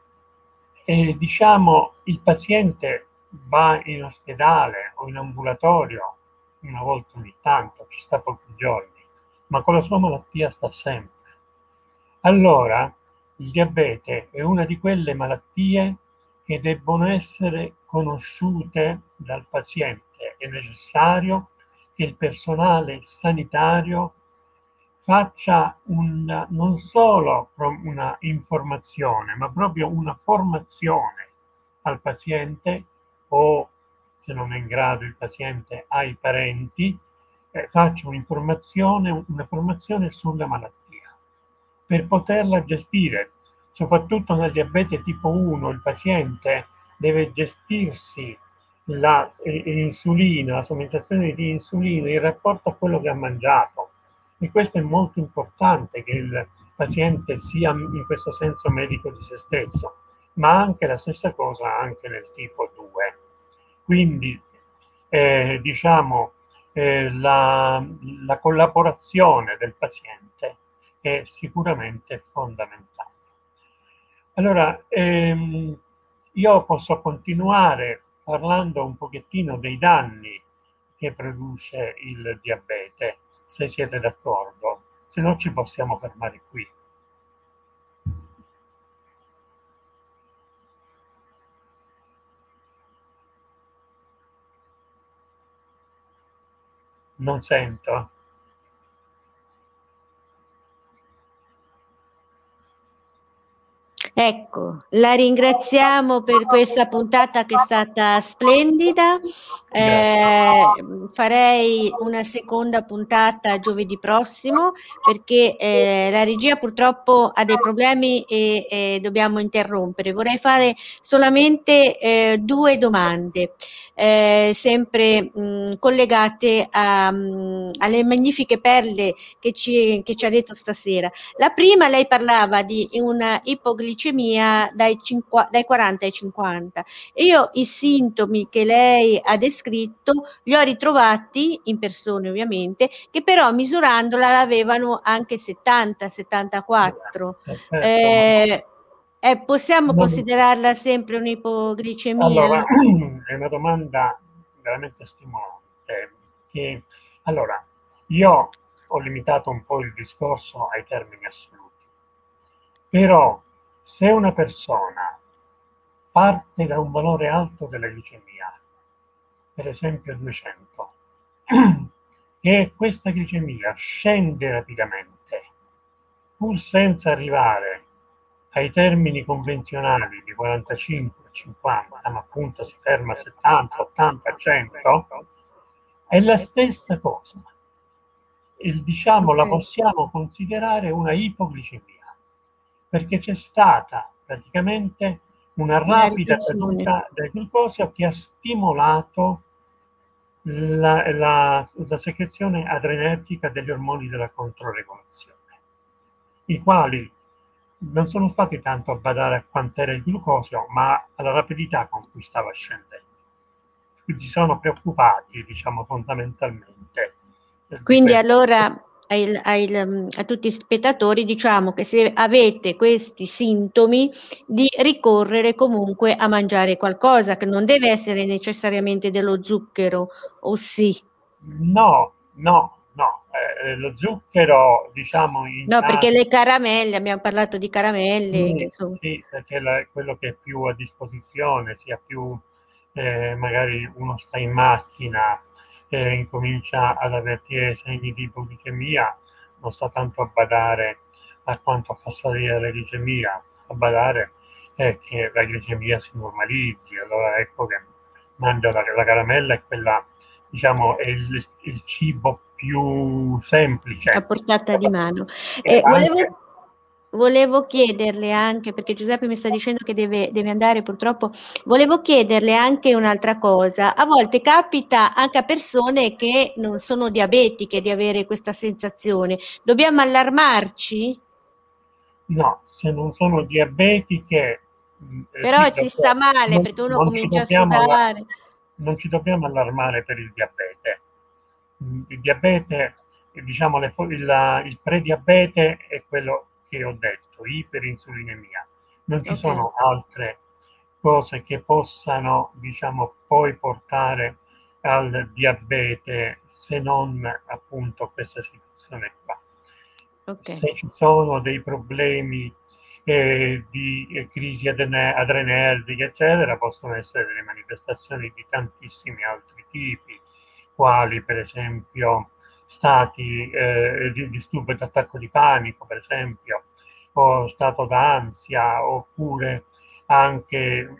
diciamo il paziente va in ospedale o in ambulatorio una volta ogni tanto, ci sta pochi giorni, ma con la sua malattia sta sempre. Allora, il diabete è una di quelle malattie che debbono essere conosciute dal paziente. È necessario che il personale sanitario faccia non solo una informazione, ma proprio una formazione al paziente o, se non è in grado il paziente, ai parenti, faccia una formazione sulla malattia per poterla gestire. Soprattutto nel diabete tipo 1 il paziente deve gestirsi l'insulina, la somministrazione di insulina in rapporto a quello che ha mangiato. E questo è molto importante, che il paziente sia in questo senso medico di se stesso, ma anche la stessa cosa anche nel tipo 2. Quindi diciamo la collaborazione del paziente è sicuramente fondamentale. Allora, io posso continuare parlando un pochettino dei danni che produce il diabete, se siete d'accordo, se no ci possiamo fermare qui. Non sento. Ecco, la ringraziamo per questa puntata che è stata splendida. Grazie. Farei una seconda puntata giovedì prossimo perché la regia purtroppo ha dei problemi e dobbiamo interrompere. Vorrei fare solamente due domande, sempre collegate alle magnifiche perle che ci ha detto stasera. La prima, lei parlava di una ipoglicemia dai 40 ai 50 e io i sintomi che lei ha descritto li ho ritrovati in persone ovviamente, che però misurandola l'avevano anche 70, 74. Perfetto. Eh, possiamo Non- considerarla sempre un'ipoglicemia? Allora, è una domanda veramente stimolante. Allora, io ho limitato un po' il discorso ai termini assoluti, però se una persona parte da un valore alto della glicemia, per esempio 200, e questa glicemia scende rapidamente, pur senza arrivare ai termini convenzionali di 45, 50, ma appunto si ferma a 70, 80, 100, è la stessa cosa. Diciamo, la Ok, possiamo considerare una ipoglicemia, perché c'è stata praticamente una una rapida riduzione. caduta del glucosio che ha stimolato la secrezione adrenergica degli ormoni della controregolazione, i quali non sono stati tanto a badare a quant'era il glucosio, ma alla rapidità con cui stava scendendo. Quindi si sono preoccupati, diciamo, fondamentalmente di Quindi questo. allora a tutti gli spettatori diciamo che se avete questi sintomi di ricorrere comunque a mangiare qualcosa, che non deve essere necessariamente dello zucchero, o sì? No, no, no, lo zucchero, diciamo, in No, perché casa. le caramelle, abbiamo parlato di caramelle, che Sì, insomma, sì, perché quello che è più a disposizione, sia più magari uno sta in macchina e incomincia ad avvertire segni di ipoglicemia, non sta tanto a badare a quanto fa salire la glicemia, sta a badare che la glicemia si normalizzi. Allora ecco che mangia la caramella, è quella, diciamo, è il cibo più a semplice. portata di mano. E anche, Volevo chiederle anche, perché Giuseppe mi sta dicendo che deve andare purtroppo, volevo chiederle anche un'altra cosa. A volte capita anche a persone che non sono diabetiche di avere questa sensazione. Dobbiamo allarmarci? no, se non sono diabetiche, sì, Però si sta male perché uno non ci comincia a dobbiamo, sudare. non ci dobbiamo allarmare per il diabete. Il diabete, diciamo, il prediabete è quello che ho detto, iperinsulinemia. Non ci Ok, sono altre cose che possano, diciamo, poi portare al diabete se non appunto questa situazione qua. ok, Se ci sono dei problemi di crisi adrenergiche, eccetera, possono essere delle manifestazioni di tantissimi altri tipi, quali per esempio stati di disturbo d'attacco di panico, per esempio, o stato d'ansia, oppure anche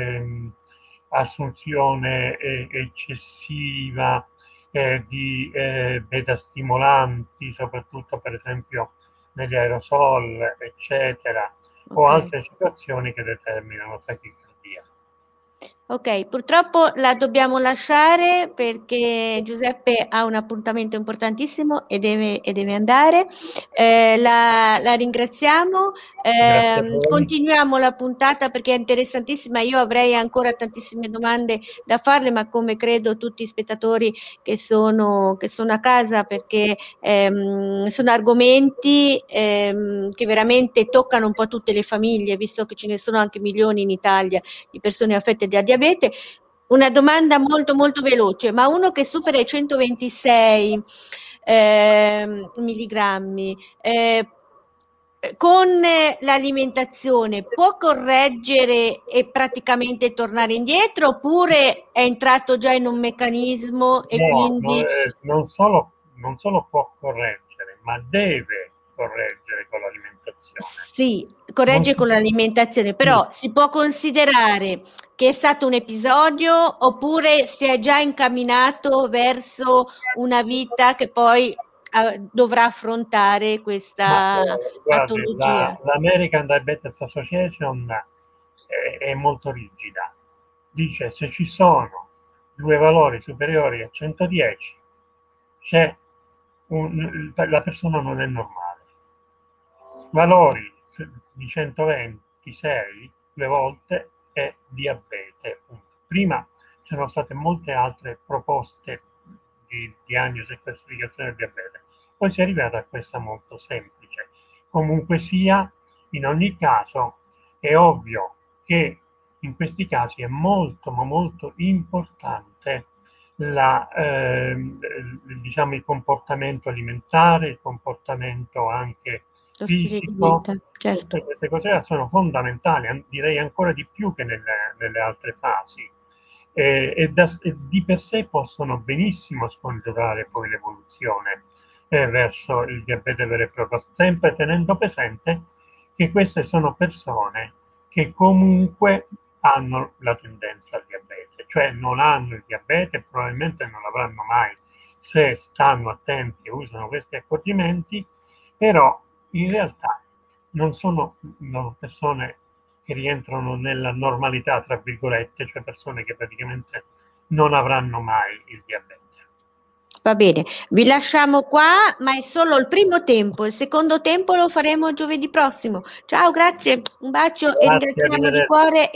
assunzione eccessiva di beta stimolanti, soprattutto per esempio negli aerosol, eccetera, o ok. altre situazioni che determinano tachicardia. Ok, purtroppo la dobbiamo lasciare perché Giuseppe ha un appuntamento importantissimo e deve andare. La ringraziamo. Grazie a voi. Continuiamo la puntata perché è interessantissima. Io avrei ancora tantissime domande da farle, ma come credo tutti i spettatori che sono a casa, perché sono argomenti che veramente toccano un po' tutte le famiglie, visto che ce ne sono anche milioni in Italia di persone affette da diabete. Una domanda molto molto veloce, ma uno che supera i 126 milligrammi, con l'alimentazione può correggere e praticamente tornare indietro, oppure è entrato già in un meccanismo e No, quindi non solo può correggere, ma deve correggere con l'alimentazione. sì, Non corregge si, con l'alimentazione, sì, però si può considerare che è stato un episodio oppure si è già incamminato verso una vita che poi dovrà affrontare ma questa guardi, patologia. l'American Diabetes Association è molto rigida. Dice se ci sono due valori superiori a 110, c'è la persona non è normale. Valori di 126 due volte è diabete. Punto. Prima c'erano state molte altre proposte di diagnosi e classificazione del diabete, poi si è arrivata a questa molto semplice. Comunque sia, in ogni caso, è ovvio che in questi casi è molto, ma molto importante diciamo, il comportamento alimentare, il comportamento anche Lo stile di fisico, vita, certo. tutte queste cose sono fondamentali, direi ancora di più che nelle altre fasi. E di per sé possono benissimo scongiurare poi l'evoluzione verso il diabete vero e proprio, sempre tenendo presente che queste sono persone che comunque hanno la tendenza al diabete, cioè non hanno il diabete, probabilmente non l'avranno mai se stanno attenti e usano questi accorgimenti, però in realtà non persone che rientrano nella normalità, tra virgolette, cioè persone che praticamente non avranno mai il diabete. Va bene, vi lasciamo qua, ma è solo il primo tempo, il secondo tempo lo faremo giovedì prossimo. Ciao, grazie, un bacio e Grazie, ringraziamo di arrivederci. cuore.